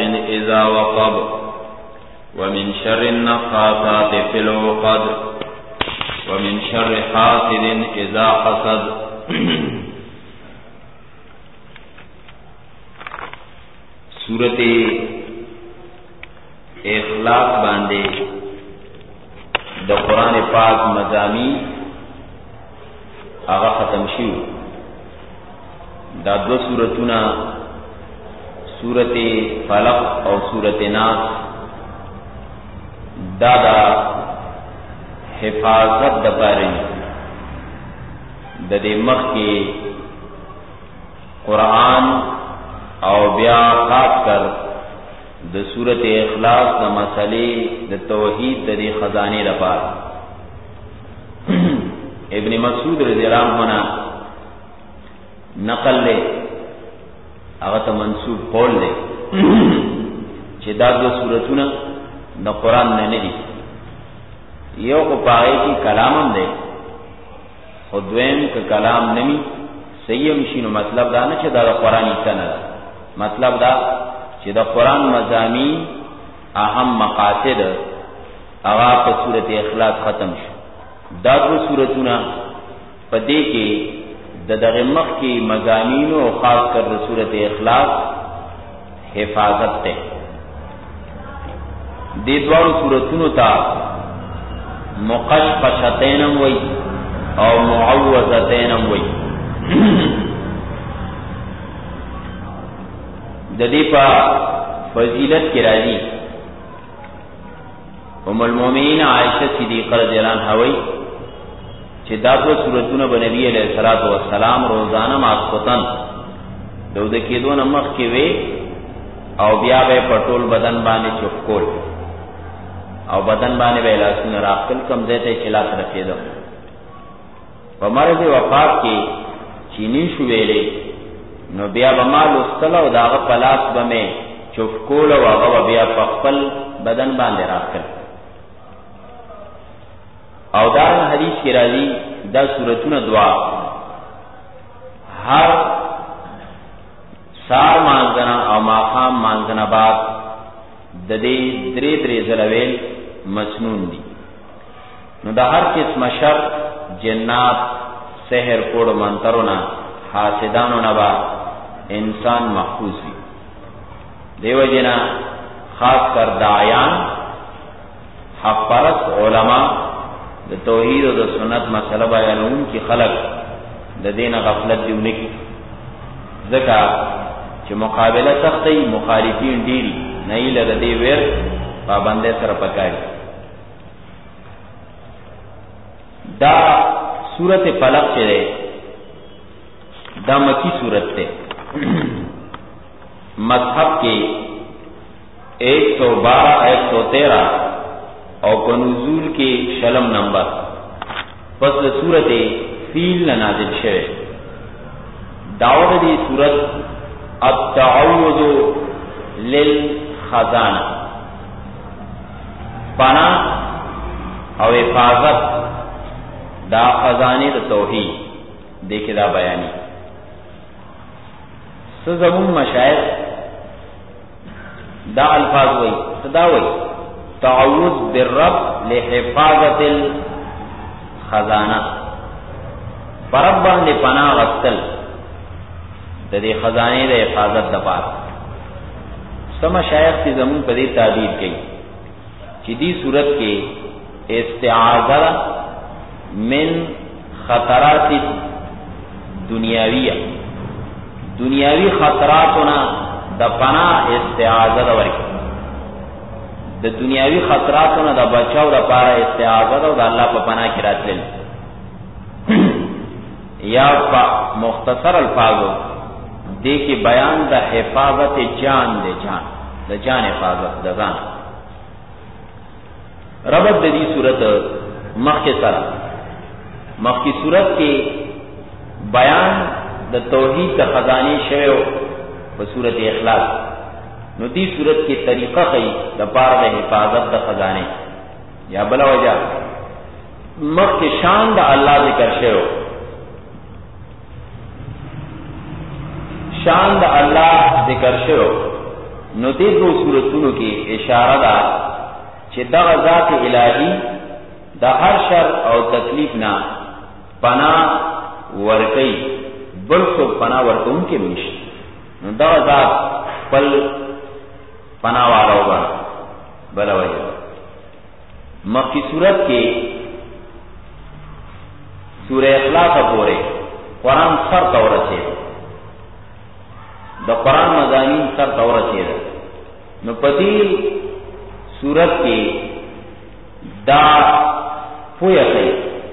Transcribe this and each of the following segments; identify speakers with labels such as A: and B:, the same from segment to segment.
A: إذا وقب ومن شر النفاثات في العقد ومن شر حاسد إذا حسد. سورة اخلاص باندے دا قرآن پاک مضامین آغا ختم شیو. دا دو سورتنا سورت فلق اور سورت ناس دا حفاظت دا پاری دا دے مخ کے قرآن او بیا خاص کر دا سورت اخلاص دا مسئلے دا توحید دا دے خزانے دا پار. ابن مسعود رضی اللہ عنہ نقل لے اغتا منصوب قول لے چه دا دو سورتونا دا قرآن ندی یو کو پاگئے کی کلامم دے خودوین کا کلام نمی سیم شینو. مطلب دا نا چه دا قرآنی سنہ دا، مطلب دا چه دا قرآن مضامین اهم مقاصد اغا پا سورت اخلاص ختم شو. دا دو سورتونا پا دے کے دا دغمخ کی مضامینو خاص کر دا سورت اخلاص حفاظت تے. دی دوارو سورتونو تا مقشقشتینم وی او معوضتینم وی. دا دی پا فضیلت کی راضی ام المومنین عائشہ صدیقہ رضی اللہ عنہ ہوئی چه دا دو سورتونه به نبی علیہ الصلوۃ والسلام روزانه ماسختن دو د کېدون مخ کې وي او بیا به پټول بدن باندې چوکول او بدن باندې به لاسونه راخل کم ځای ته چلاس رکھېدو. په مرض وفات کې چینی شو ویلې نو بیا به مال واستل او داغه پلاس به مې چوکول او هغه بیا په خپل بدن باندې راخل. او دا حدیث کی راضی دا سورتون دعا ہر سار مانزنا او ماقام مانزنا بعد ددی درے زلویل مسنون دی. نو دا ہر قسم شر جنات سحر کوڑ منترونا حاسدانو نبا انسان محفوظ بھی. دیو جنا خاص کر داعیان حق پرست علماء د توحید او د سنت مسله بیانون کی خلق د دین غفلت دیونه کی ځکه چې مقابله سختي مخالفین ډیری نه یې لږ دی ور پابندې سره پکاري. دا سورت فلق چره دا مکی سورت ته مذهب کې 112 113 او په نزول کې شلم نمبر پس د سورته فیل نازل شوه. داود دی سورت التعوذ للخزانه پنا او حفاظت دا خزانه د توحید دغه دا بیانی. سزمون مشایخ دا الفاظ وای صدا وای تعوذ بالرب لحفاظت الخزانه برب باندې پناه غسل د دې خزانه د حفاظت لپاره. سم شایخ کی زمون په دې تعبیر کوي چې دې صورت کې استعاذہ من خطرات دنیاوی خطراتنا د پناه استعاذہ ورکړي. د دنیاوی خطراتونو د بچاو لپاره استعاذہ او د الله په پناه کې راتلل. یا په مختصر الفاظو دې کې بیان د حفاظت جان د جان حفاظت د ځان. ربط د دې صورت مخکې سره مخکې صورت کې بیان د توحید د خزانه شوی په صورت اخلاص. نو دی صورت کی طریقہ خی دا پار دا حفاظت دا خزانے یا بلا وجہ مخ کی شان دا اللہ ذکر شو. شان دا اللہ ذکر شو نو دې دو سورتونو کې اشاره ده چې دغه ذات الهي د هر شر او تکلیف نه پناه ورکي، بل څوک پناه ورکوونکی نشي. نو دغه ذات خپل پناه والا وګڼه. بل وجه مخکې صورت کې سورہ اخلاص پورې قرآن سر ته ورسېد، د قرآن مضامین سر ته ورسېد. نو په دې صورت کې دا پوهه کوي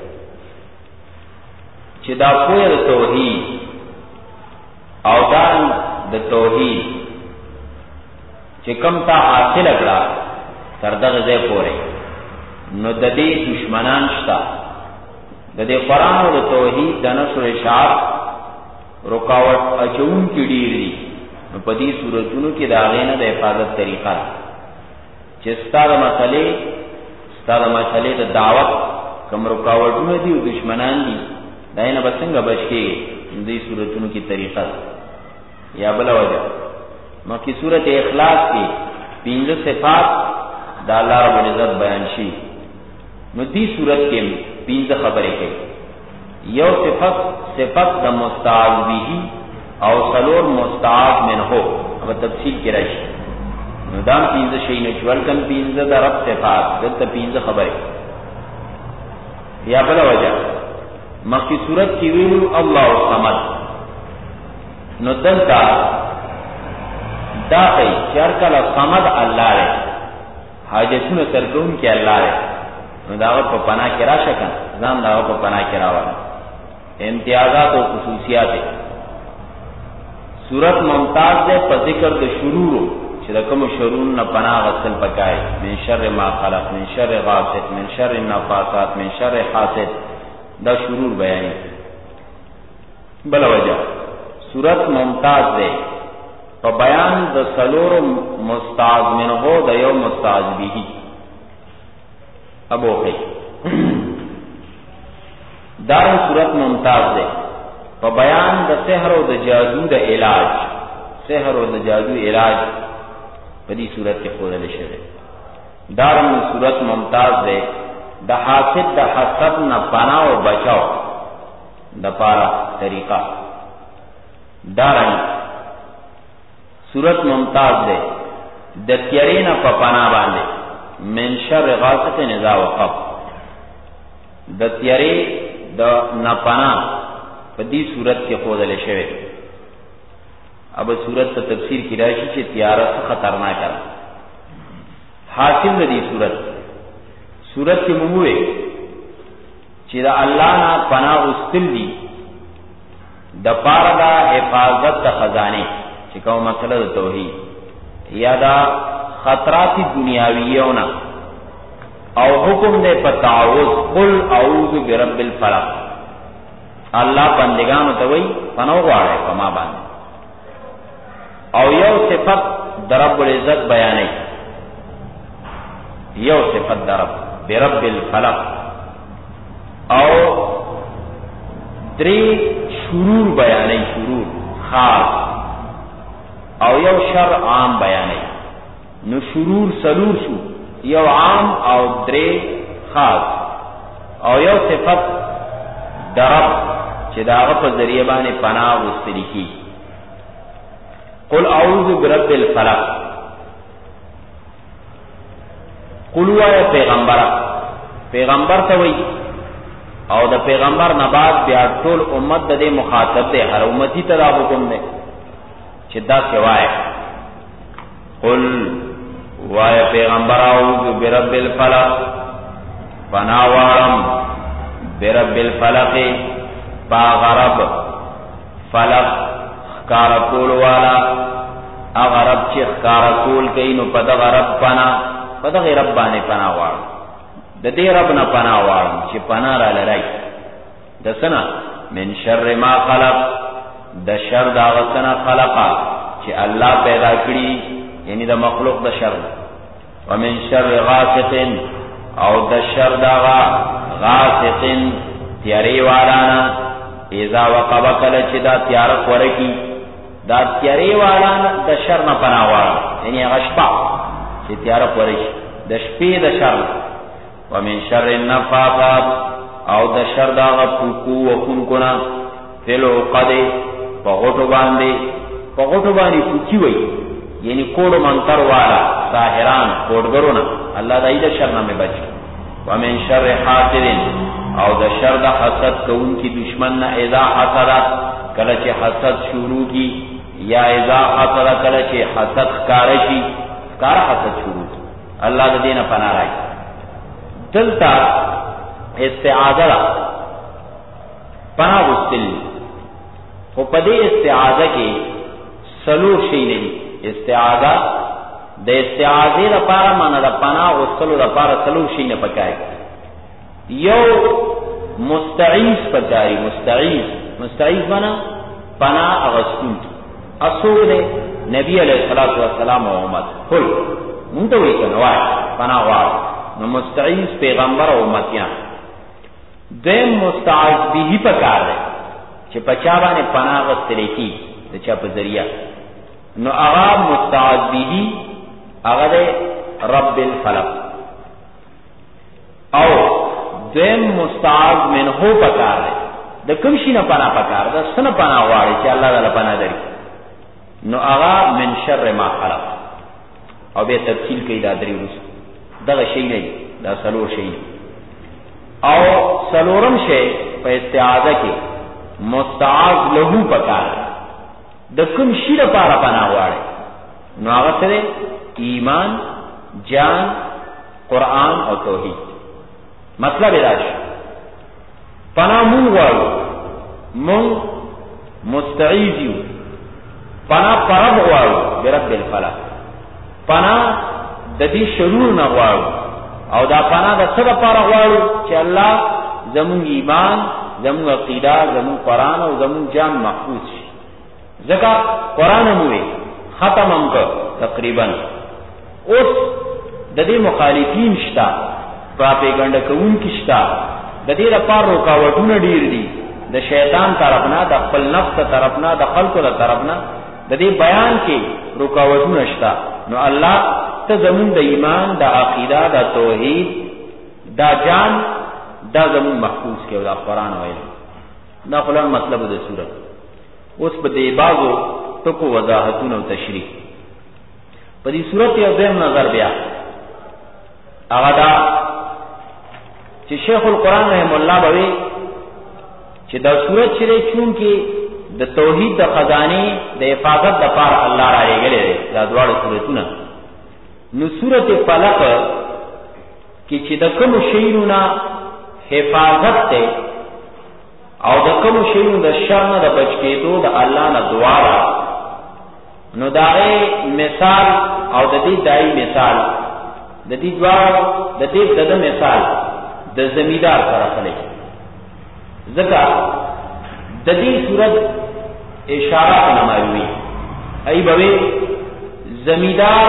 A: چې دا پوهه د توحید او دا د توحید چې کوم تا حاصل کړه تر دغه ځای پورې، نو د دې دشمنان شته، د دې قرآن او د توحید د نشر اشاعت رکاوټ اچون کې ډیر دي. نو په دې صورتونو کې د هغې نه د حفاظت طریقه چې ستاسو مسلې د دعوت کوم رکاوټونه دي او دشمنان دي دا نه به څنګه بچ کېږي، دې صورتونو کې طریقه یا بل وجه مکه سورۃ اخلاص کې 15 صفات د الله رب العزت بیان شي. نو دې صورت کې 15 خبرې کوي. یو صفت د مستعاذ به او څلور مستعاذ منه او تفصیل کې راشي. نو دا 15 شي نه چول کم 15 د رب صفات دلته 15 خبرې. یا بل وجه مکه سورۃ کې ویلو الله الصمد، نو دلته دا کوي چې هر کله صمد الله دی، حاجتونه سرګون کې الله دی، نو دا په پناه کې راشه کنه ځان دا په پناه کې راوړل. امتیازات او خصوصیات سورۃ ممتاز ده په ذکر د شرور چې د کوم شرور نه پناه غسل پکای، من شر ما خلق، من شر غاسق، من شر النفاثات، من شر حاسد، دا شرور بیانې. بل وجه سورۃ ممتاز ده په بیان د څلور مستعاذ منه د یو مستعاذ به ابو هي. دا سورۃ ممتاز ده په بیان د سحر او د جادو د علاج، سحر او د جادو علاج په دې صورت کې خودل شوی. دا سورۃ ممتاز ده د حاسد د حسد نه پناه او بچاو د پاره طریقہ. دارن سورۃ ممتاز ده د تیارې نه په پناه باندې، من شر غاسق اذا وقب، د تیارې د نه پناه په دې صورت کې خودل شوی. اب صورت ته تفسیر کی راشي چې تیاره خطرناک ده. حاصل دې صورت کې موږ چې د الله نه پناه واستل دي د پاره د حفاظت د خزانه چې کوم مسله د توحید یا دا خطرات دنیاویونه او حکم دې په تعوذ قل اعوذ برب الفلق. الله بندگانو ته وایي پناه غواړي په ما باندې. او یو صفت د رب العزت بیانې، یو صفت د رب برب الفلق، او درې شرور بیانې، شرور خاص، او یو شر عام بیانې. نو شرور سلور شو، یو عام او درې خاص، او یو صفت درب چې داغه په ذریعہ باندې پناه واستل کی. قل اعوذ برب الفلق، قل یا پیغمبر ته وای، او د پیغمبر نه بعد بیا ټول امت د دې مخاطب دی، هر امتی ته دا حکم دی چې دا سوای. قل وای پیغمبر اعوذ برب الفلق، پناه واړم برب الفلق، با غرب فلق خکار کول والا، اغرب چې خکار کول کوي نو په دغه رب پناه، په دغه رب باندې پناه واړم، د دې رب نه پناه واړم چې پناه را لري د سنا من شر ما خلق، د شر دا غسنا خلقا چې الله پیدا کړی، یعنی د مخلوق د شر. ومن شر غاسق، او د شر دا غاسق تیاری والانا، اذا وقب کل چې دا تیار ورکی، دا تیارې والا د شر نه پناه غواړه، یعنی هغه شپه چې تیاره خورې شي، د شپې د شر نه. ومن شر النفاثات، او د شر د هغه پوکو وښونکو نه، فی العقد، په غوټو باندې پوکي وي، یعنی کوډ منتر والا ساحران کوډګرو نه، الله د دې شر نه مې بچي. ومن شر حاسد، او د شر د حسد کوونکی دشمن نه، اذا حسد، کله چې حسد شروع کی، یا اذا حسد، کله چې حسد ښکار شي، ښکار حسد شروع کی، الله د دې نه پناه راځي. دلته استعاذہ پناه غوښتل، خو په دې استعاذہ کې سلور شي نه دي. استعاذہ د استعاذې لپاره معنا د پناه غوښتلو لپاره سلور شي نه پکای. یو مستعیذ پکای، مستعیذ معنا پناه اغوستون. اصول دې نبی علیہ الصلوۃ والسلام او امت ټول مونږ ته وایي کنه وای پناه غواړو، نو مستعیذ پیغمبر او امتیان. دیم مستعاذ به پکار دی چې پچا باندې پناه غوښتل کی د چا په ذریعہ، نو هغه مستعاذ به هغه رب الفلق. او دیم مستعاذ منه پکار دی، د کوم شي نه پناه پکار ده، سن پناه غواړي چې الله تعالی پناه دري، نو هغه من شر ما خلق. او به تفصیل کوي دا درې وروسته، دغه شی نه دا سلور شی. او سلورم شی په استعاذہ کې مستعاذ له پکار د کوم شي لپاره پناه غواړي، نو هغه سره ایمان، جان، قرآن او توحید. مطلب دا شي پناه مونږ غواړو، مونږ مستعیذ یو، پناه پرب غواړو برب الفلق، پناه د دې شرور نه غواړو، او دا پناه د څه لپاره غواړو چې الله زموږ ایمان، زموږ عقیده، زموږ قرآن او زموږ جان محفوظ شي. ځکه قرآن موږ ختم هم کړ تقریبا، اوس د دې مخالفین شته، پراپیګنډا کوونکي شته، د دې لپاره رکاوټونه ډیر دي، د شیطان طرفنا، د خپل نفس طرفنا، د خلقو له طرفنا د دې بیان کې رکاوټونه شته. نو الله ته زمون د ایمان، د عقیده، د توحید، د جان، دا زمون محفوظ کې او د قرآن او علم. دا خلان مطلب د سورۃ. اوس په دې بازو ټکو وضاحتونه او تشریح په دې سورۃ یو ځم نظر بیا هغه دا چې شیخ القرآن رحم الله بوي چې دا سورۃ چې چون کې د توحید د خزانه د حفاظت لپاره الله را لګلې دا دواړه سورتونه. نو سورۃ فلق کې چې د کوم شیونو حفاظت ته او د کوم شیونو د شر نه د بچ کېدو د الله نه دعا را، نو داغه مثال او د دې دای مثال د دې دعا د دې د مثال د زمیدار سره خلک. ځکه د دې صورت اشارات نمایوي ای بوي زمیدار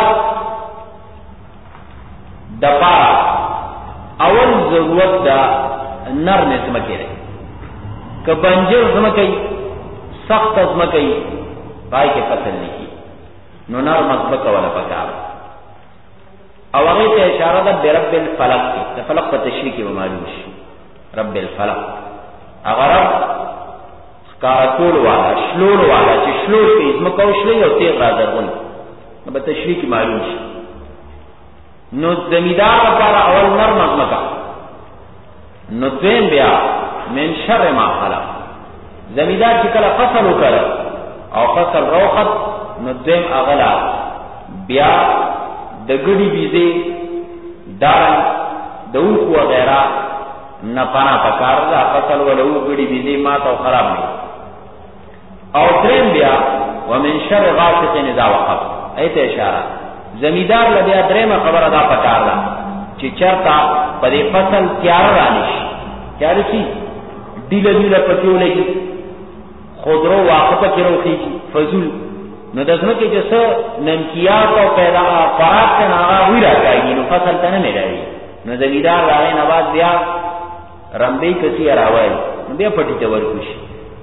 A: دپا اول ضرورت دا نرم زمکه ده، که بنجر زمکه سخت زمکه پای کې فصل نکی، نو نرم زمکه ولا پکار. او هغه ته اشاره ده برب الفلق، د فلق په تشریح کې معلوم شي رب الفلق. هغه رب کارکول والا، شلول والا، چې شلول کې زمکه او شلې او تیغ را درغون، نو په تشریح کې معلوم شي. نو زمیدار لپاره اول نرم زمکه، نو دویم بیا من شر ما خلق. زمیدار چې کله فصل وکړ او فصل روخت، نو دویم اغلا بیا د ګډي بيزي دارن دوخ وغیرہ نه پنا پکار دا فصل ولو ګډي بيزي مات او خراب نه. او دریم بیا ومن شر غاسق اذا وقب، ایت اشاره زمیدار لبیا درېمه خبره دا پکار ده چې چرتا په دې فصل تیار رانیش، تیار شي ډیله ډیله پکې ولګي، خضرو واقفه کې روخي فزول، نو دزمه کې چې څه نمکیات او پیدا خوراک څنګه هغه وی راځي، نو فصل ته نه ملایي. نو زمیدار راغی نواز بیا رمبې کسي راوي، نو بیا پټي ته ورکوشي،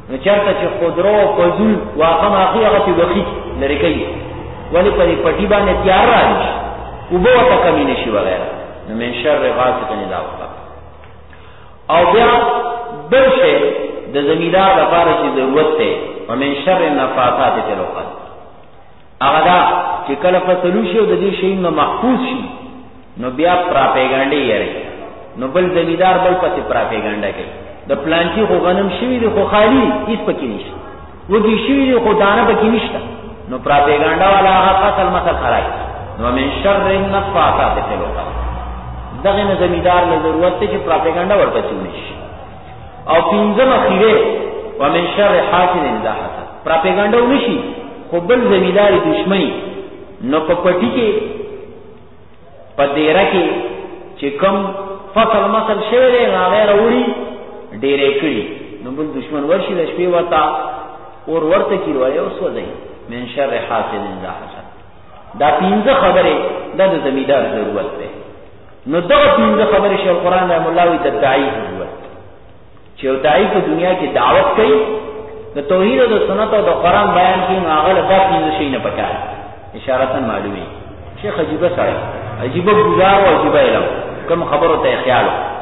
A: نو چرته چې خودرو پزول واقع ماخي هغه په وخت لري کوي ولی په پټي باندې تیار راځي او به وته کمی نشي وغیرہ نو من شر غاسق اذا وقب. او بیا بل شی د زمیدار لپاره چې ضرورت ده ومن شر النفاثات فی العقد هغه دا چې کله فصلو شي او د دې شی نو محفوظ شي نو بیا پراپګاندا یې لري نو بل زمیدار بل پسې پراپګاندا کوي د پلانچی خو غنم شوی دی خو خالی هیڅ پکې نشته وږي شوی دی خو دانه پکې نشته نو پراپګاندا والا هغه فصل مثلا خرای نو من شر النفاثات فی العقد دغه نه زمیدار له ضرورت ته چې پراپګاندا ورپسې ونشي. او پنځم اخیره ومن شر حاسد اذا حسد پراپګاندا ونشي خو بل زمیداری دشمنی نو په پټی کې په دیره کې چې کوم فصل مثلا شوی دی هغه وروړي ډېرې کړي نو بل دشمن ورشي د شپې وتا اور ورته کیږي او سوځي من شر حاسد اذا حسد. دا پنځه خبره د زمیدار ضرورت ده. نو دغه پنځه خبره شیخ القرآن رحم الله وی د داعی ضرورت چې او داعی په دنیا کې دعوت کوي د توحید او د سنت او د قرآن بیان کوي نو هغه د پنځه شي نه پکار اشارتن معلومي شیخ عجیبه سره عجیبه گزار او عجیبه علم کوم خبرو ته خیال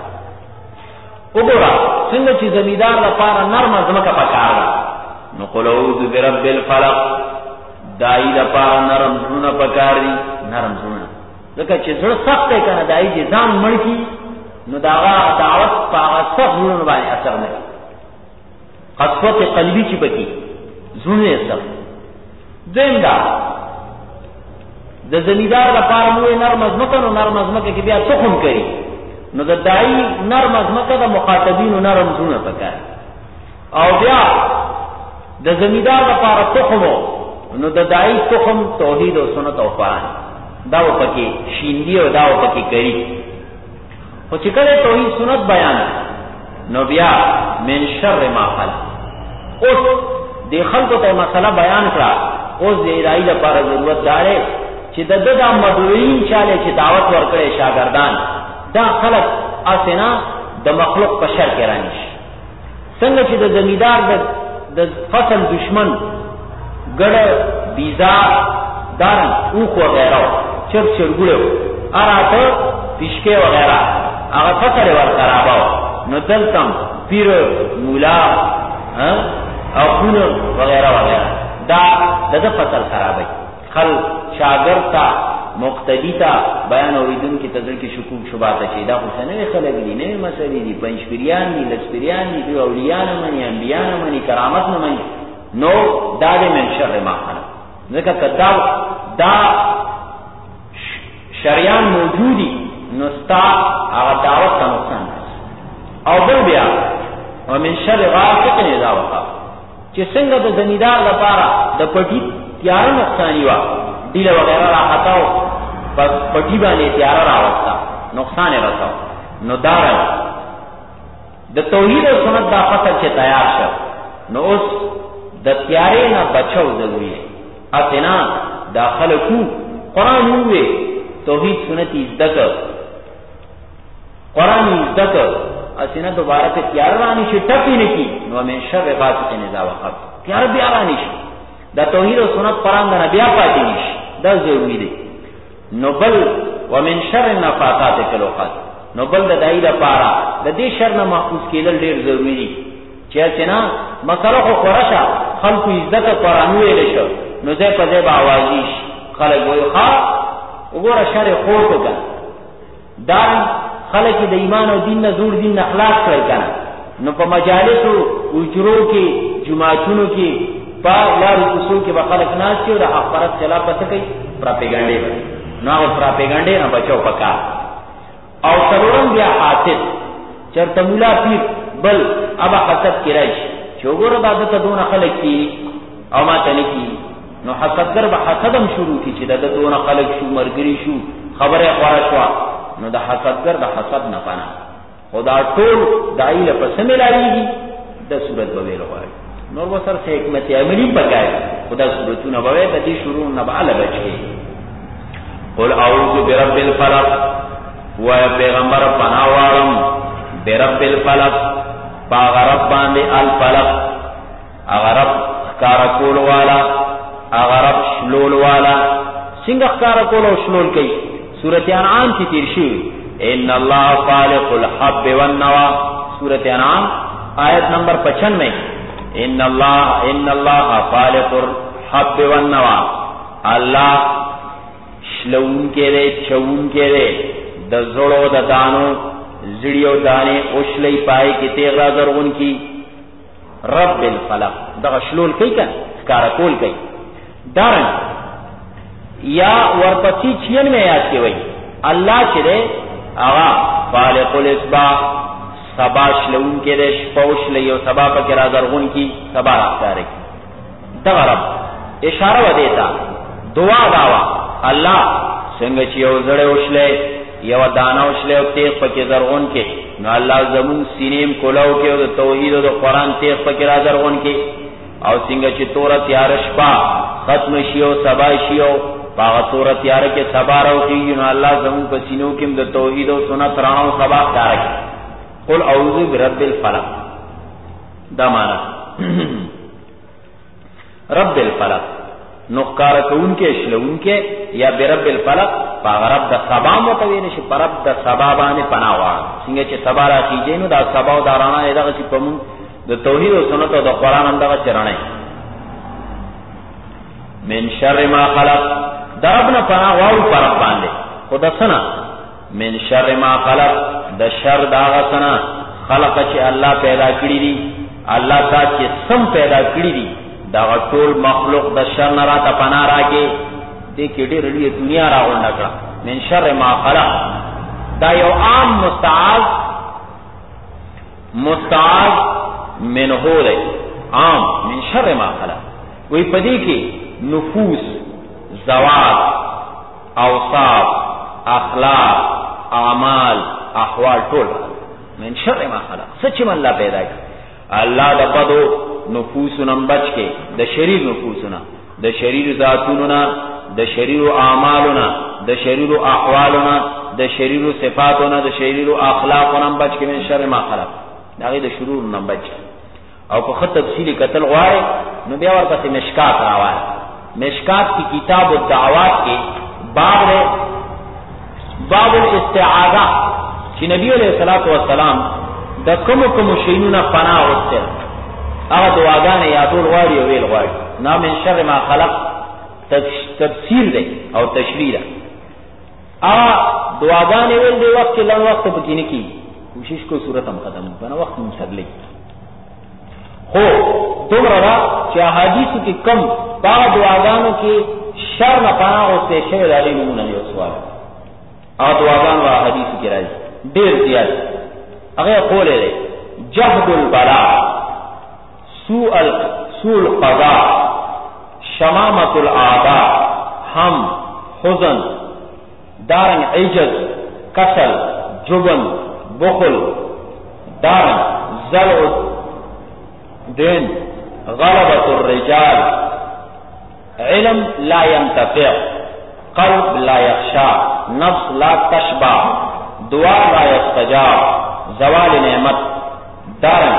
A: وګوره څنګه چې زمیدار لپاره نرم ځمکه پکار ده نو قل اعوذ برب الفلق دای لپاره نرم زونه پکار دي نرم زونه ځکه چې زړه سخت دی کنه دای دې ځان مړ کی نو داغه دعوت په سخت زونه باندې اثر نه کوي قسوت قلبی چې بکی زونه سخت دیندا د زمیدار لپاره مو نرم ځمکه نو نرم ځمکه کې بیا تخم کوي نو د دای نرم ځمکه د مخاطبینو نرم زونه پکار او بیا د زمیدار لپاره تخم نو د دای تخم توحید او سنت او قرآن دا پکې شیندي او دا پکې کوي او چې کله توحید سنت بیان نو بیا من شر ما خلق اوس د خلکو ته مسله بیان کړه اوس د دای لپاره ضرورت داره چې د دغه مدعوین چاله چې دعوت ورکړي شاګردان دا خلق اسنه د مخلوق په شر کې رانیش څنګه چې د زمیدار د فصل دشمن ګړه بیزا دارن اوخ وغیرہ چرچ چرګړو اراته پښکه وغیرہ هغه فصل ور خراباو نو دلتم پیر مولا او خون وغیرہ وغیرہ دا د فصل خرابای خل شاګرد تا مقتدی تا بیان اوریدون کی تذکر کی شکوک شبهات چي دا خو نه خلک دي نه مسلې دي پنځپریان دي لسپریان دي اولیاء منی انبیاء منی کرامت نه منی نو دا د من شر ما خلق ځکه کدا دا شریان موجودی نو ستا هغه دعوت ته نقصان او بل بیا ومن شر غاسق اذا وقب چې څنګه د زمیدار لپاره د پټی تیار نقصان وا دیله وغیرہ راحتاو پس پټی باندې تیار راوستا نقصان یې راځاو نو دار د توحید او سنت دا فصل چې تیار شو نو اوس د تیارې نه بچو ضروري اته داخله کو قران وې توحید سنت عزت قران عزت اسنه دوباره ته تیار رانی شي ټپی نه کی نو من شر غاسق اذا وقب تیار بیا رانی شي دا توحید او سنت قران نه بیا پاتې نشي دا ضروری دی نو بل ومن شر النفاثات فی العقد نو بل د دای لپاره د دې شر نه محفوظ کېدل ډیر ضروری دی چې څنګه مسله خو قرشه خلق عزت قران ویل شو نو زه په دې باوازیش خلک وای ښا وګوره شر خور کو کا دا خلک د ایمان او دین نه زور دین اخلاق کړی کنه نو په مجالسو اجرو کې جمعاتونو کې په لارو کوڅو کې به خلک ناس چې د حق پرست خلاف پته کوي پراپګاندا نو هغه پراپګاندا نه بچو پکا او څلورم بیا حاسد چرته مولا پیر بل ابا حسد کړای چې وګوره دا د دونه خلک کی او ما ته نه کی نو حسدګر به حسدم شروع کی چې د دونه خلک شو مرګري شو خبره خورا شو نو د حسدګر د حسد نه پانا خدا ټول دایله په سملایږي د صورت به ویل غواړي نور وسر سے حکمت عملی پکای خدا صورتونه به د دې شروع نه بعد بچي قل اعوذ برب الفلق و پیغمبر پناوالم برب الفلق باغ رب باندې الفلق اغرب خکارا کول والا، اغرب شلول والا. څنګه خکارا کول او شلول کوي؟ سورۃ انعام کې تیر شي ان الله خالق الحب والنوى. سورۃ انعام آیت نمبر 95. ان الله خالق الحب والنوى. الله شلون کې دې چون کې دې د زړو د دانو زړیو دانه اوشلې پای کې تیغ را زرغون کی. رب الفلق دغه شلول کوي کنه ښکارا کول کوي. دارن یا ورپسې 96 آیات کې وایي الله چې دې هغه خالق الاصباح سبا شلون کې دې شپوش لیو سبا په کې را زرغون کی سبا راځي. دغه رب اشاره و دیتا دعا داوا الله څنګه چې یو زړه اوشلې یو دانه اوشلې او تیغ پکې زرغون کې، نو الله زمون سینیم کولاو کې او د توحید او د قران تیغ پکې را زرغون کې. او څنګه چې تور تیار شپه ختم شي او سبا شي او باغ تور تیار کې سبا راوږي، نو الله زمون په سینو کې د توحید او سنت رانو سبا کار کوي. قل اعوذ برب الفلق دا معنا رب الفلق نقار کون کې شلون کې یا برب الفلق باغ رب د سبا متوي نشي پر رب د سبا باندې پناوه. څنګه چې سبا راځي نو دا سبا او دارانه دغه چې پمون د توحید او سنت او د قران اندغه چرانه. من شر ما خلق دربنا پناوه پر رب باندې خدا سنا. من شر ما خلق د شر داغه سنا خلق چې الله پیدا کړی دي. الله تا چې سم پیدا کړی دي دا ټول مخلوق د شر نه راته پناه راکې دې کې ډېر لوی دنیا راغونډه کړه. من شر ما خلق دا یو عام مستعاذ من هو دی عام من شر ما خلق. وی پدې کې نفوس، زوات، اوصاف، اخلاق، اعمال، احوال ټول من شر ما خلق. سچ من الله پیدا کړ. الله د بدو نفوسنا بچ کې د شریر نفوسنا، د شریر ذاتوننا، د شریر اعمالنا، د شریر احوالنا، د شریر صفاتنا، د شریر اخلاقنا بچ کې من شر ما خلق. داغه د شرور نه بچ. او په خط تفصیلی قتل غواړي نو بیا ورته مشکات راوړي. مشکات کی کتاب الدعوات کې باب الاستعاذہ چې نبی علیہ الصلوۃ والسلام د کوم شینونه پناه وسته هغه دعاګانې یادول غواړي او ویل غواړي. نام من شر ما خلق تفسیر دی او تشریح ده. هغه دعاګانې ویل دی وخت له وخت په کې نه کی کوشش کو صورت هم ختم کنه وخت مسلې خو دومره را چې احادیث کې کم باغ دعاګانو کې شر نه پناه وسته شی راغلی نمونه یو سوال. هغه دعاګان او احادیث کې راځي ډېر زیات. هغه قول دی جهد البلاء، سوء القضاء، شمامة الاعداء، هم، حزن، دارن عجز، کسل، جبن، بخل، دارن زرع دین، غلبة الرجال، علم لا ينتفع، قلب لا يخشى، نفس لا تشبع، دعا لا يستجاب، زوال نعمت، دارن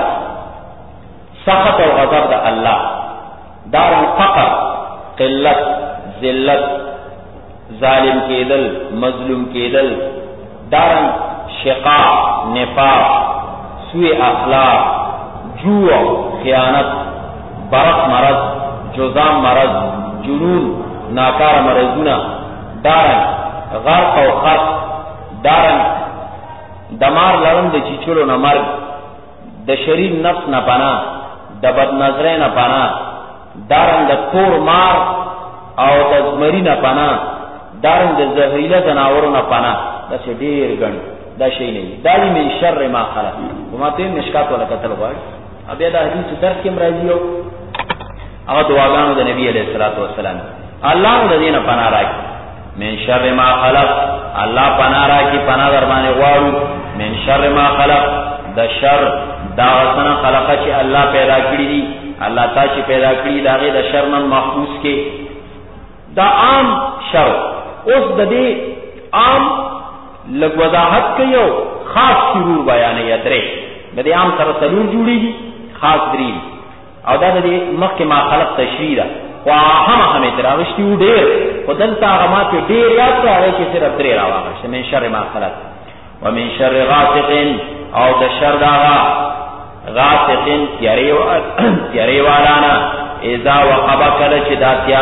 A: سخط و غضب دا اللہ، دارن فقر، قلت، ذلت، ظالم کېدل، مظلوم کېدل، دارن شقاق، نفاق، سوء اخلاق، جوع، خیانت، برق مرض، جزام مرض، جنون، ناکار مرضونه، دارن غرق و خرق، دارن دمار لرم د چیچلو نه مرګ، د شریر نفس نه پناه، د بد نظرۍ نه پناه، دارن د تور مار او د زمری نه پناه، دارن د زهریله ځناورو نه پناه. دا څه ډېر ګڼي دا شی نه دا دی من شر ما خلق. وما ته مشکات ولا قتل غواړي بیا د حدیث درس کې مرضی او هغه دعاګانو د نبی علیہ الصلوۃ والسلام الله د دینه پناه راکړي. من شر ما خلق الله پناه راکړي، پناه در باندې غواړو. من شر ما خلق د شر دا غسنه خلقه چې الله پیدا کړی دي، الله تعالی چې پیدا کړی دا غي د شر نه محفوظ کې. دا عام شر اوس د دې عام لږ وضاحت کوي او خاص شرور بیان یې درې. د دې عام سره څلور جوړیږي، خاص درې. او دا د مخکې ما خلق تشریح وهم تراوشتي ډېر خدل طاغمات ډېر یاد راغی چې صرف درې راوغه من شر ما خلق ومن شر غاسق او د شر داغا غاسق تیاری والانا اذا وقب کله چې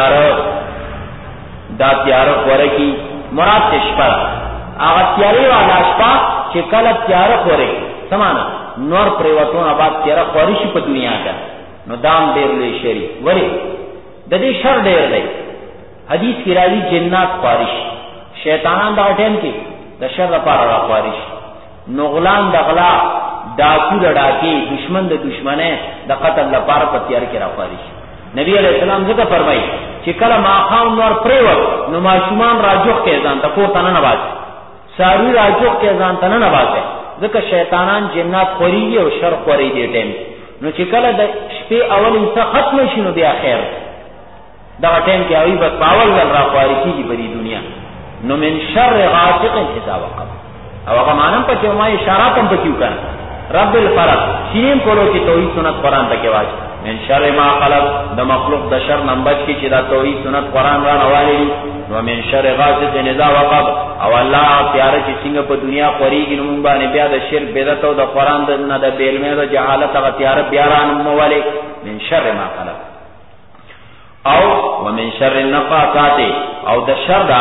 A: دا تیار خورکی مراد شپه هغه تیاری والا شپه چې کله تیار خورکی سمانا نور پریوتون آباد تیار خوري شي په دنیا کې نو دام ډېر لوی شری ولی د دې شر ډېر دی حدیث کې راځي جنات خارش شیطانان دا ټیم کې د شر لپاره را خارش نغلان د غلا ډاکو ډاکی دشمن د دشمنه د قتل لپاره په تیار کې را خارش نبی علیہ السلام څنګه فرمایي چې کله ما خام نور پریوت نو ماشومان راجوخ کې ځان ته کوته نه نواز ساروی راجوخ کې ځان ته نه نواز ځکه شیطانان جنات خوري او شر خوري دي ټیم نو چې کله د شپې اول انسان ختم شي نو بیا خیر دا ټیم کې اوی بس باول ول را خوري کیږي په دې دنیا نو من شر غاسق اذا وقب او هغه مانم په چې ما اشاره هم پکې وکړه رب الفلق شین کولو کې توحید سنت قران ته کې واچ من شر ما خلق د مخلوق د شر نمبر کې چې دا توحید سنت قران را نوالي نو من شر غاسق اذا وقب او الله پیار چې څنګه په دنیا خوريږي نو باندې بیا د شرک بدعت او د قران د نه د بیلمه د جهالت هغه تیار بیا را نوالي من شر ما خلق او ومن شر النفاثات او د شر دا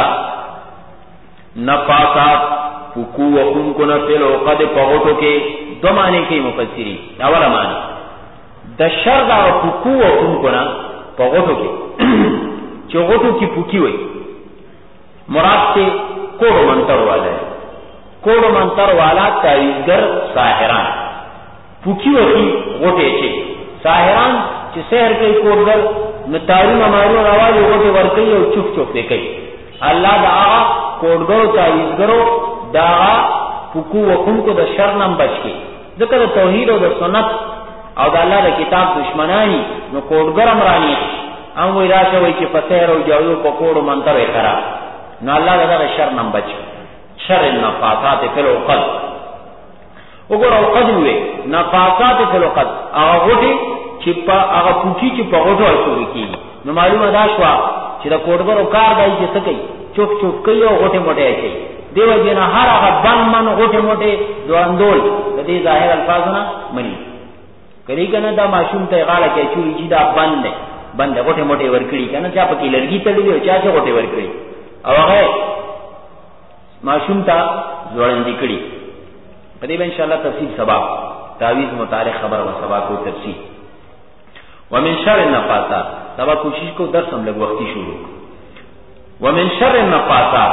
A: نفاثات فکو وکن کنا فی العقد پغوتو کې دو معنی کې مفسری اوله معنی د شر دا فکو وکن کنا پغوتو کې چې غوتو کې پوکی وي مراد ته کوډ منتر والا کوډ منتر والا تعویذګر ساحران پوکی وي غوټه چې ساحران چې سحر کوي کوډګر نتاری ممارو راوالي غوټه ور کوي او چوف چوف کوي الله دا کوډګرو تعویذګرو دا پکو وکونکو د شر نم بچي ذکر توحید او د سنت او د الله د کتاب دشمنانی نو کوډګر امرانی او وی راشه وی چې فسیر او جاوو په کوډو منتر یې کرا نو الله دا شر نم بچي شر النفاثات فی العقد وګوره عقد وی نفاثات فی العقد هغه غوټي چې په هغه پوکی چې په غوټو اچول کیږي نو معلومه دا شو چې د کوډګرو کار دی چې څه کوي چوک چوک کوي او غوټه موټه کوي دیو جن هر هغه بن غوټه موټه دواندول د دې ظاهر الفاظونه مني کړي کنه دا ماشوم ته غاړه کې چې دا بند غوټه موټه ورکړي کنه چا پکې لړګي تړلې او چا چې غوټه ورکړي او هغه ماشوم ته ځوړندې کړي په دې ان شاء الله تفصیل سبا تعویذ متعلق خبر و سبا کو تفصیل ومن شر النفاثات سبا کوشش کو درس هم لږ وختي شروع ومن شر النفاثات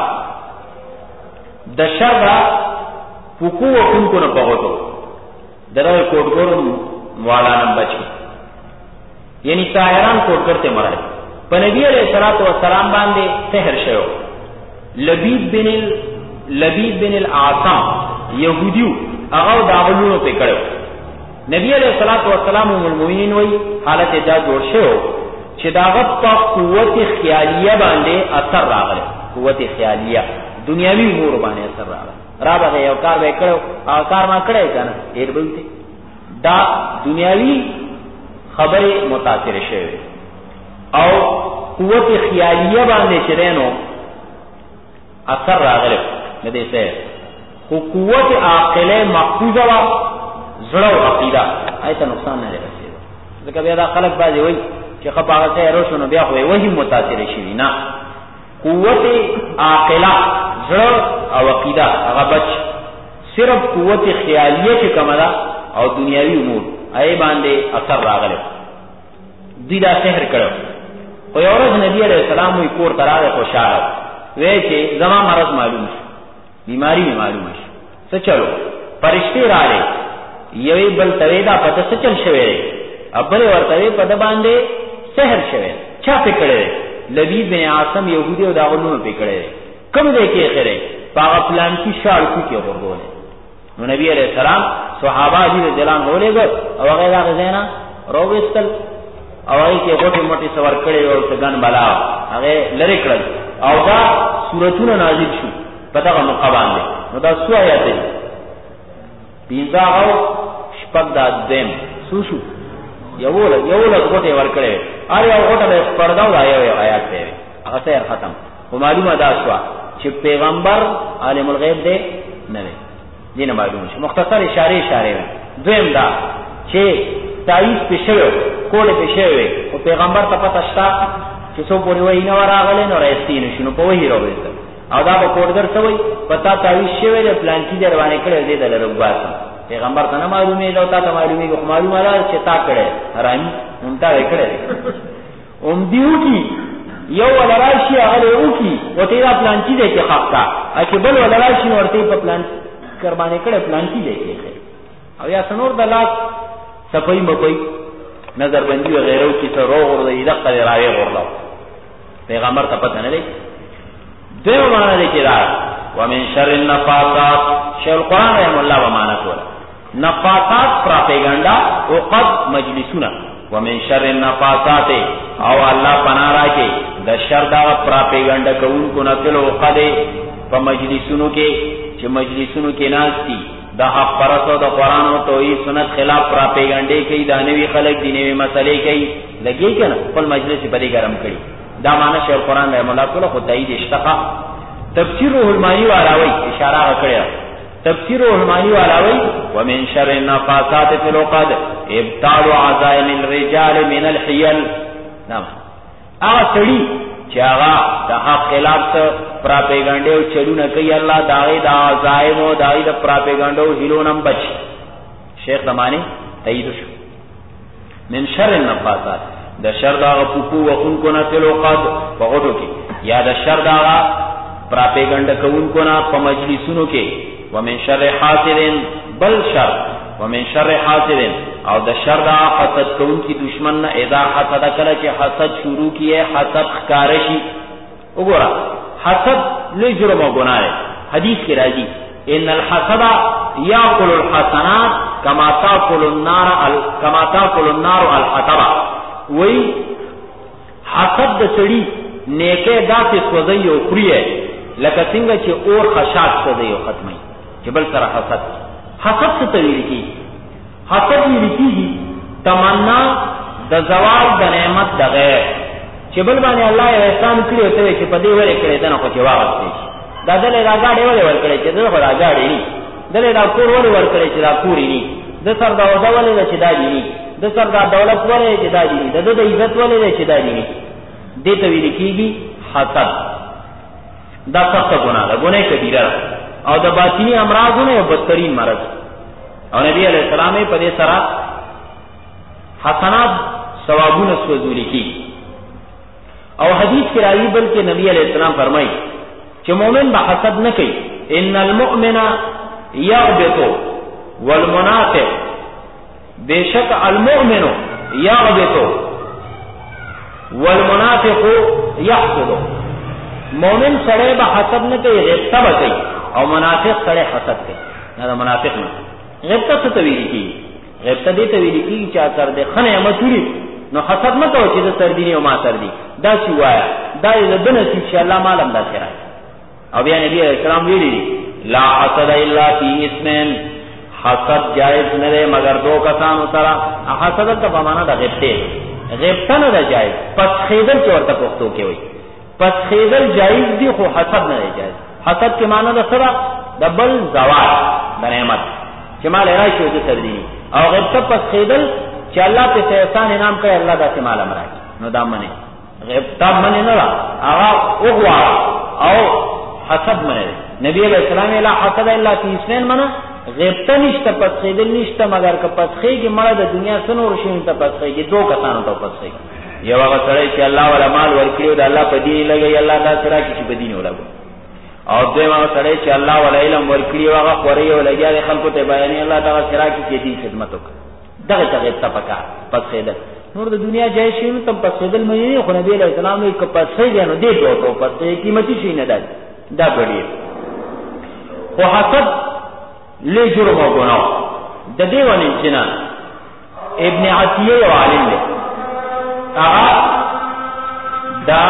A: د شر فکو وکونکو نه پغوتو دغه کوډګورو والا نم بچي یعنی ساحران کوډګر ته مراد په نبی علیہ الصلوۃ والسلام باندې سحر شوی لبید بن الاعصم يهوديو هغه داغلونو په کړو نبی علیہ الصلوۃ والسلام المؤمنین وی حالت دا جوړ شو چې داغه په قوت خیالیه باندې اثر راغلی قوت خیالیه دنیاوی امور باندې اثر راغلی راغه یو کار وکړو او کار ما کړی کنه ډیر بلته دا دنیاوی خبره متاثر شوه او قوت خیالیه باندې چرینو اثر راغلی نه دې څه خو قوت عاقله محفوظه وا زړه عقیده ایته نقصان نه رسېږي ځکه بیا دا خلک باندې وایي چې خپاغه ته روشنو بیا خو وایي متاثر شي نه قوت عاقله زړه او عقیده هغه بچ صرف قوت خیالیه چې کومه او دنیاوی امور ای باندې اثر راغلی دوی دا سحر کړو او یو ورځ نبی علیہ السلام وی کور تراغه خوشاله وی چې زما مرض معلوم شي بیماری معلوم شي څه چلو فرشتي راغلي یوی بل تویدا پته څه چل شوی ابل ورته په د باندې سحر شوی چا پکړې لبید بن عاصم يهودي او داغونو پکړې کوم دې کې خره پاغه پلان کی شال کې ورغول نو نبی علیہ السلام صحابه دې دلان هولېګ او هغه دا غزینا روبستل او هغه کې غوټي موټي سوار کړي او څنګه بلا هغه لری کړل او دا سورتونه نازل شو پتاغه مقابان دي نو دا سو آیات دي پیزا او شپږ د دیم سوشو یو له غوټه ورکړې اره یو غوټه به پرداو دا یو آیات دی هغه سره ختم او معلومه ده چې پیغمبر عالم الغیب دی نه دی دینه معلومه شي مختصر اشاره دویم دا چې تایید پېښو کوله پېښوي او پیغمبر ته پته شتا چې څو پورې وای نه راغله نو راځي نشو په وਹੀ راوځي او دا به کوډر سوی پتا تایید شوی د پلان کې دروانه کړی دی د لروباسه پیغمبر ته نه معلومه دا ته معلومه کوم معلومه را چې تا کړه حرامي مونږ ته کړه دیو کی یو ولراشي هغه وکی وته دا پلان کې دی چې خاصه اکه بل ولراشي ورته په پلان قرباني کړه پلان کې دی او یا سنور د لاس صفای مپای نظر بندي و غیرو کی سره ورغړې دغه راوي ورلاو پیغمبر ته پته نه دی دیو معنا دی چې دا ومن شر النفاثات شیخ القرآن رحم الله و معنا کوله نفاثات پراپیګاندا او قد مجلسونه ومن شر النفاثات او الله پناه راکې د شر دا پراپیګاندا کوونکو نه کلو قد په مجلسونو کې چې مجلسونو کې ناشتي د حق پرستو د قرآن او توحید سنت خلاف پراپیګانډې کوي دا نوی خلک دي نوی مسلې کوي لګي کنه خپل مجلس په دې ګرم کړي دا معنا شیخ القرآن رحم الله کوله خدای دې اشتقا تفسیر روح المانی والاوی اشاره وکړه تفسیر روح المانی والاوی ومن شر النفاثات في العقد ابطال عزائم الرجال من الحيل نعم هغه سړي چې هغه د حق خلاف پراپیګانډې او چلونه کوي الله داغه د عزائم او داغه د پراپیګانډو هیلونم بچ شیخ زمانه تایید شو من شر النفاثات د شر دا پوپو وخونکو نه في العقد په غوټو کې یا د شر دا پراپیګانډا کوونکو نه په مجلسونو کې ومن شر حاسد بل شر ومن شر حاسد او د شر دا حسد کوونکی دشمن نه اذا حسد کله چې حسد شروع کیه حسد ښکارشي وګوره حسد لوی جرم او ګناه دی حدیث کې راځي ان الحسد یاکل الحسنات کما تاکل النار الحطب وی حسد د سړي نیکه داسې سوځي او خوري لکه څنګه چې اور خشاک سوځي او ختمي چې بل سره حسد څه ویل کی حسد ویل کیږي تمنا د زوال د نعمت د غیر چې بل باندې الله یې احسان کړی ته چې په دې وره کړی دنه خو چې واغستې دا دلې راګاډي وره ور کړی چې دغه راګاډي نه دلې دا کور وره ور کړی چې دا کوري نه د سر دا ودولې چې دا دی د سر دا دولت وره چې دا دی د عزت وره چې دا دی دې ته ویل کیږي حسد دا سخت ګناه ده ګناه کبیره او د باطنی امراضونه یو بدترین مرض او نبی علیہ السلام په دې سره حسنات ثوابونه سوزول کی او حدیث کې راځي بلکې نبی علیہ السلام فرمایي چې مؤمن به حسد نه کوي ان المؤمن يغبط والمنافق بشک المؤمن يغبط والمنافق يحسد مومن سره به حسد نه کوي غیبت به کوي او منافق سره حسد کوي نه منافق نه غیبت څه ته ویل کی غیبت دې ته ویل کی چې اثر دې خنه متوري نو حسد نه کوي چې د سر دیني او ما سر دي دا شی وایا دا دې دنه چې الله مالم دا کرا او بیا نبی اسلام ویلي لا حسد الا فی اسمن حسد جائز نه مگر دو کسانو سره حسد ته په معنا د غیبت نه ده جائز پس خیدل چې ورته پښتو کې وي پس خیدل جائز دی خو حسد نه جائز حسد کې معنا ده سره دبل زوال د نعمت چې مال راشي د تدری او غیبت پس خیدل چې الله په احسان انعام کوي الله داسې مال امرای نو دا منه غیبت منه نه هغه اوغوا او حسد منه نبی علیہ السلام لا حسد الا فی اسمین منه غیبت نشته پس خیدل نشته مگر که پس خیږي مړه د دنیا سنور شي ته پس خیږي دوه کسانو ته پس خیږي یو هغه سره چې الله ولا مال ورکړي د الله په دین لګي الله دا سره چې په دین ولګو او دوی هغه سره چې الله ولا علم ورکړي هغه خوري او لګي خلکو ته بیانې الله دا سره چې دین خدمت وکړي دغه ته غیبت پکا پس خیدل نور د دنیا جای شي نو تم پس خیدل مې نه خو نبی علیہ السلام یې که پس خیږي نو دې دوه پس قیمتي شي نه ده دا بډې خو حسد له جرم او ګناه د دې ونی جنا ابن عتیه یو عالم دی هغه دا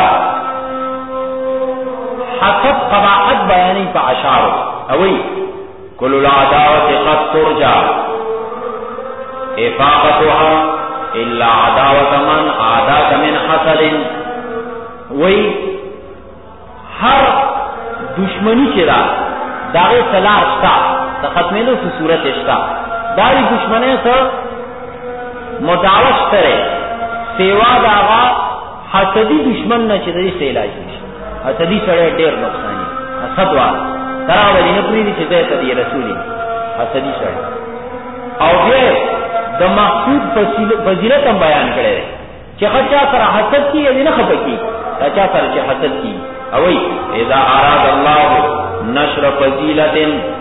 A: حسد قباحت بیانې په اشعار اوی کل العداوه قد ترجع افاقتها الا عداوت من عاداك من حسد. وی هر دشمنی چې دا داغه سلار شتا د ختمېدو په صورت شتا دای دشمنه سره مداوش تره سیوا داغا حسدی دشمن نه چې دې سه علاج نشي. حسدی سره ډېر نقصان دي. حسد وا ترا ولینه پوری دي چې ته رسولي حسدی سره او بیا د مقصود فضیلت هم بیان کړي چې خچا سره حسد کی یا نه خپکی چا سره چې حسد کی او اذا اراد الله نشر فضیلت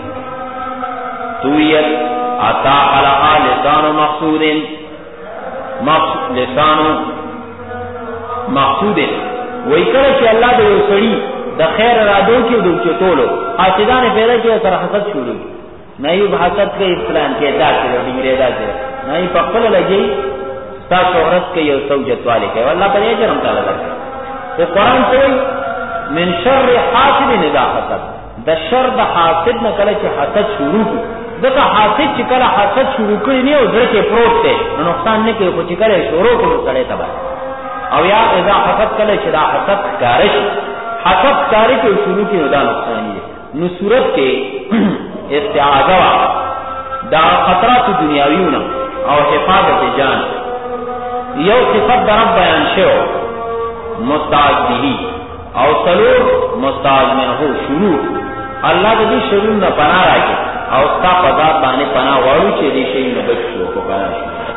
A: تویت عطا لها لسان مقصود لسان مقصود. وای کله چې الله د یو سړي د خیر ارادو کې د چټولو حسدان پیدا کړي سره حسد شروع نه یو حسد کې اسلام کې دا کې ډیره دا کې نه یې په خپل لګي تاسو شهرت کې یو سوجت والے کې والله په دې جرم تعالی لګي. او قرآن کوي من شر حاسد اذا حسد د شر د حاسد نه کله چې حسد شروع کی دغه حاسد چې کله حسد شروع کړي نه او درکه پروت دی نو نقصان نه کوي خو چې کله شروع کړي سره تبا او یا اذا حسد کله چې دا حسد کارش حسد کاری کې شروع کی دا نقصان دی. نو صورت کې استعاذہ دا خطرات دنیاویونه او حفاظت جان یو صفت در رب بیان شو مستعد به او سلور مستعد منه شروع الله دې شروع نه پناه راکړي او ستا په ذات باندې پناه وړو چې دې شي نه بچو کو پناه